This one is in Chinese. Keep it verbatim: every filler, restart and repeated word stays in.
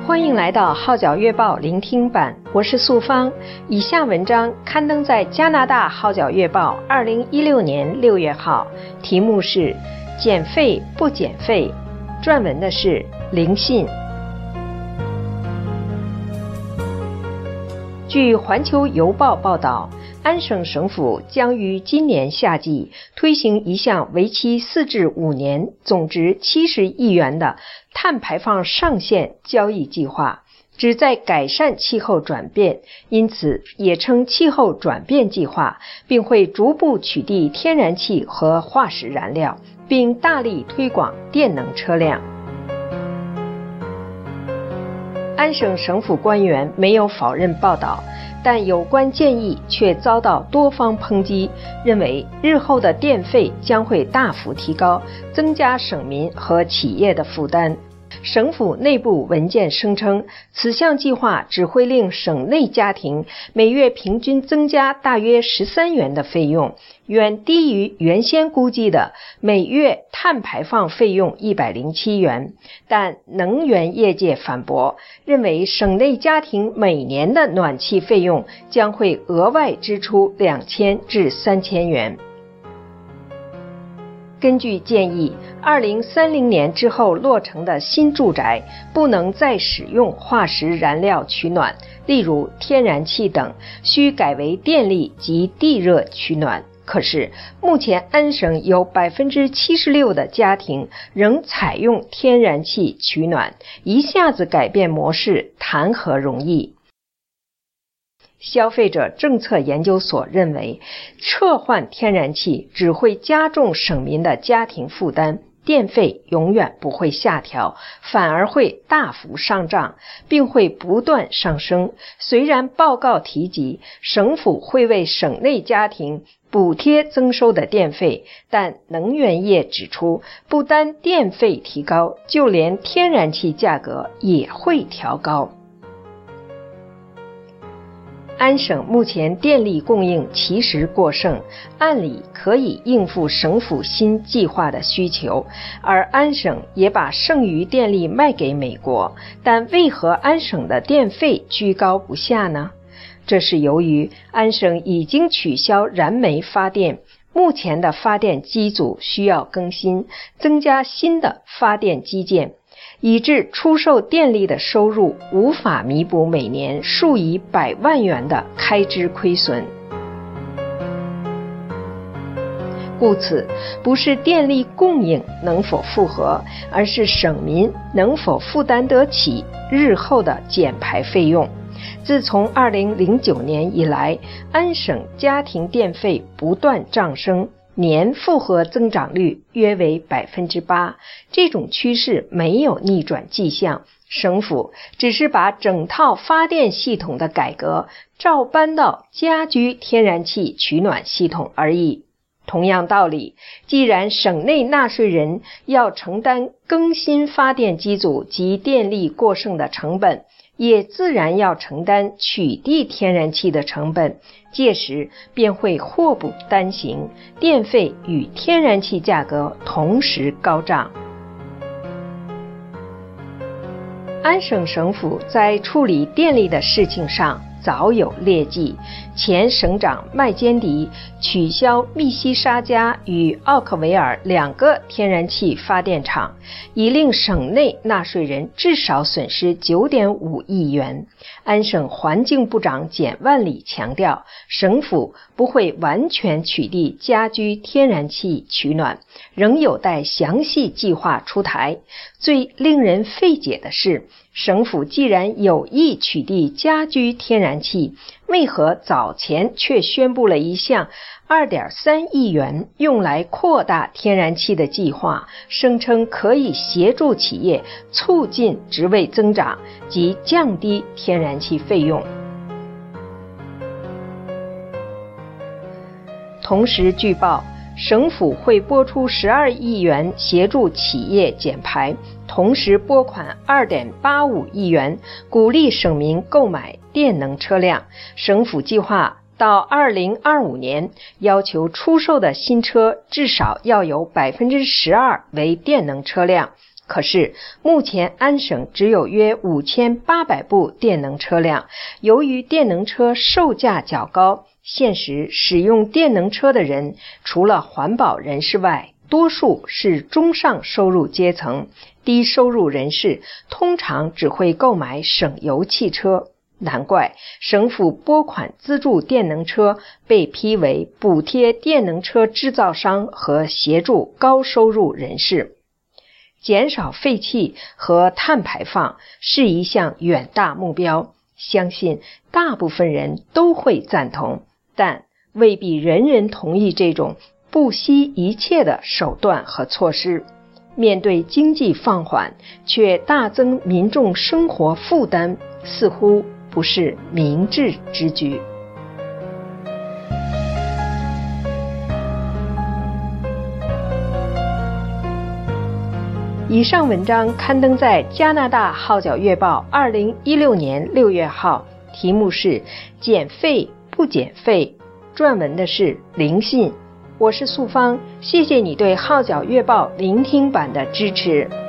欢迎来到号角月报聆听版，我是素芳。以下文章刊登在加拿大号角月报二零一六年六月号，题目是减废不减废，撰文的是林信。据环球邮报报道，安省省府将于今年夏季推行一项为期四至五年、总值七十亿元的碳排放上限交易计划，旨在改善气候转变，因此也称气候转变计划，并会逐步取缔天然气和化石燃料，并大力推广电能车辆。安省省府官员没有否认报道，但有关建议却遭到多方抨击，认为日后的电费将会大幅提高，增加省民和企业的负担。省府内部文件声称，此项计划只会令省内家庭每月平均增加大约十三元的费用，远低于原先估计的每月碳排放费用一百零七元。但能源业界反驳，认为省内家庭每年的暖气费用将会额外支出两千至三千元。根据建议，二零三零年之后落成的新住宅不能再使用化石燃料取暖，例如天然气等，需改为电力及地热取暖。可是，目前安省有 百分之七十六 的家庭仍采用天然气取暖，一下子改变模式，谈何容易？消费者政策研究所认为，撤换天然气只会加重省民的家庭负担，电费永远不会下调，反而会大幅上涨，并会不断上升。虽然报告提及省府会为省内家庭补贴增收的电费，但能源业指出，不单电费提高，就连天然气价格也会调高。安省目前电力供应其实过剩，按理可以应付省府新计划的需求，而安省也把剩余电力卖给美国，但为何安省的电费居高不下呢？这是由于安省已经取消燃煤发电，目前的发电机组需要更新，增加新的发电基建，以致出售电力的收入无法弥补每年数以百万元的开支亏损。故此，不是电力供应能否复合，而是省民能否负担得起日后的减排费用。自从二零零九年以来，安省家庭电费不断上升，年复合增长率约为 百分之八， 这种趋势没有逆转迹象，省府只是把整套发电系统的改革照搬到家居天然气取暖系统而已。同样道理，既然省内纳税人要承担更新发电机组及电力过剩的成本，也自然要承担取缔天然气的成本，届时便会祸不单行，电费与天然气价格同时高涨。安省省府在处理电力的事情上早有劣迹，前省长麦坚迪取消密西沙加与奥克维尔两个天然气发电厂，已令省内纳税人至少损失 九点五亿元。安省环境部长简万里强调，省府不会完全取缔家居天然气取暖，仍有待详细计划出台。最令人费解的是，省府既然有意取缔家居天然气，为何早前却宣布了一项 二点三亿元用来扩大天然气的计划，声称可以协助企业促进职位增长及降低天然气费用。同时据报，省府会拨出十二亿元协助企业减排，同时拨款 二点八五亿元鼓励省民购买电能车辆。省府计划到二零二五年要求出售的新车至少要有 百分之十二 为电能车辆， 可是目前安省只有约五千八百部电能车辆，由于电能车售价较高，现实使用电能车的人除了环保人士外，多数是中上收入阶层，低收入人士通常只会购买省油汽车。难怪省府拨款资助电能车被批为补贴电能车制造商和协助高收入人士。减少废气和碳排放是一项远大目标，相信大部分人都会赞同，但未必人人同意这种不惜一切的手段和措施。面对经济放缓却大增民众生活负担，似乎不是明智之举。以上文章刊登在加拿大号角月报二零一六年六月号，题目是减废不减废，撰文的是林信。我是素芳，谢谢你对号角月报聆听版的支持。